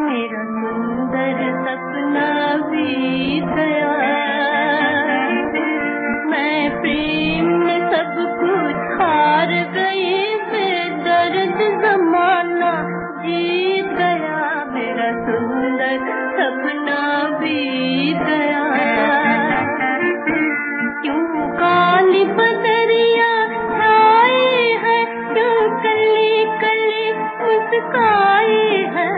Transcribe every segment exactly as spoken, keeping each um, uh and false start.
मेरा सुंदर सपना बीत गया। मैं प्रेम में सब कुछ हार गई, बेदर्द जमाना जीत गया। मेरा सुंदर सपना बीत गया। क्यों काली बदरिया छाई है, क्यों कली कली मुस्काई है।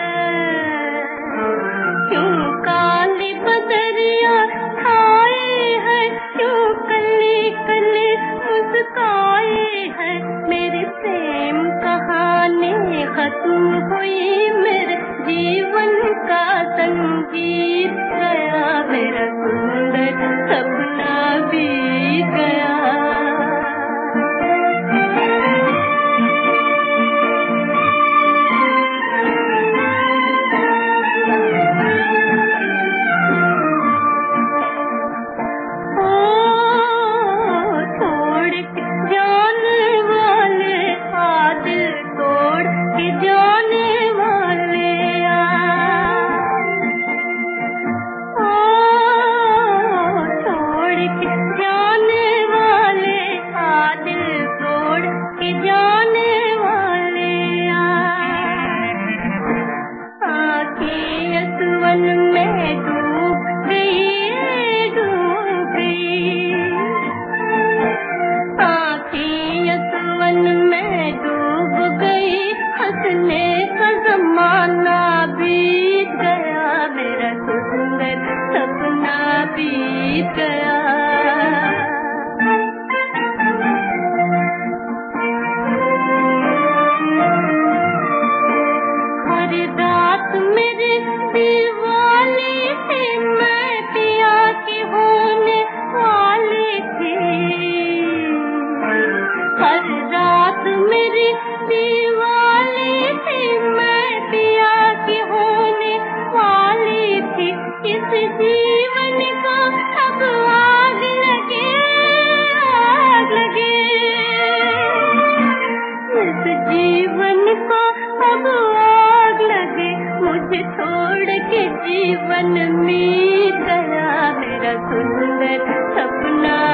क्यों काली बदरिया छाई है, क्यों कली कली मुस्काई है। मेरी प्रेम कहानी खत्म हुई, मेरे जीवन का संगीत गया। मेरा सुंदर सपना बीत गया। जीवन में गया मेरा सुंदर सपना